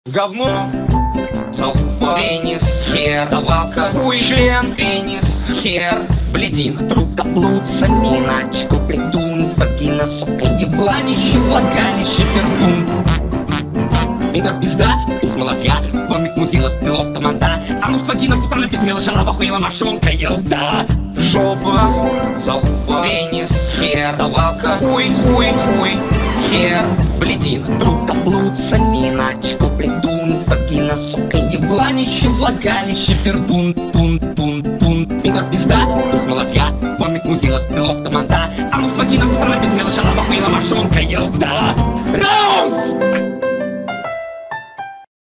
Говно, залупа, пенис, хер, давалка, хуй, член, пенис, хер, блядина, трубка, блуд, санина, очко, придун, вагина, сука, ебланище, влагалище, пердун. Пидор, пизда, ух, малафья, домик мудила, пилот, тамада, а ну с вагина, путана, петрила, жара, охуела, мошонка, елда. Жопа, залупа, пенис, хер, давалка, хуй, хуй, хуй, хер, блядина, трубка, блуд, санина, очко, придун, вагина, сука, ебланище, влагалище, пердун, тун, тун, тун. Пидор, пизда, ух, малафья, домик мудила, пилот, тамада, а ну с вагина, путана, петрила, жара, охуела, мошонка, елда. Раунд!